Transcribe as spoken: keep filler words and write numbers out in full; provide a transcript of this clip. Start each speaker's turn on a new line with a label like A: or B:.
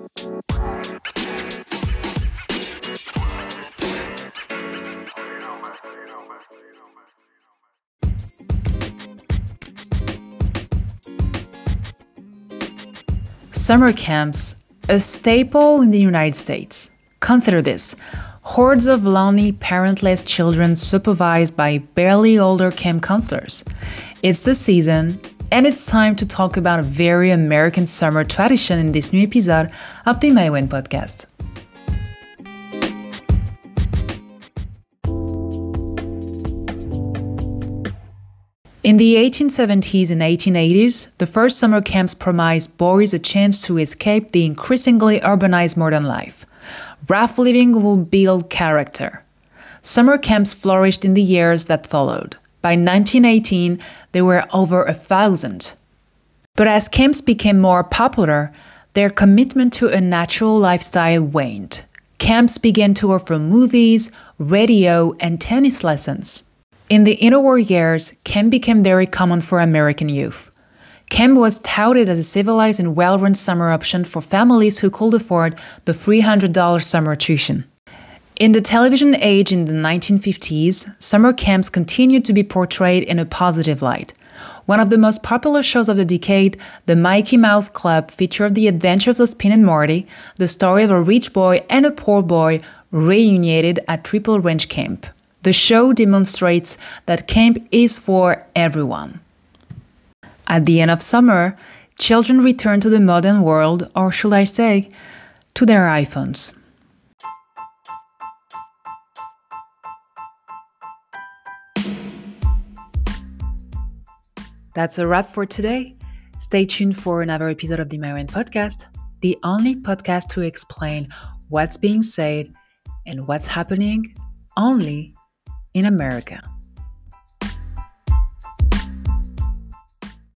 A: Summer camps, a staple in the United States. Consider this. Hordes of lonely, parentless children supervised by barely older camp counselors. It's the season, and it's time to talk about a very American summer tradition in this new episode of the Maïwenn podcast. In the eighteen seventies and eighteen eighties, the first summer camps promised boys a chance to escape the increasingly urbanized modern life. Rough living will build character. Summer camps flourished in the years that followed. By nineteen eighteen, there were over a thousand. But as camps became more popular, their commitment to a natural lifestyle waned. Camps began to offer movies, radio, and tennis lessons. In the interwar years, camp became very common for American youth. Camp was touted as a civilized and well-run summer option for families who could afford the three hundred dollars summer tuition. In the television age in the nineteen fifties, summer camps continued to be portrayed in a positive light. One of the most popular shows of the decade, The Mickey Mouse Club, featured the adventures of Spin and Marty, the story of a rich boy and a poor boy reunited at Triple Ranch Camp. The show demonstrates that camp is for everyone. At the end of summer, children return to the modern world, or should I say, to their iPhones. That's a wrap for today. Stay tuned for another episode of the Maïwenn podcast, the only podcast to explain what's being said and what's happening only in America.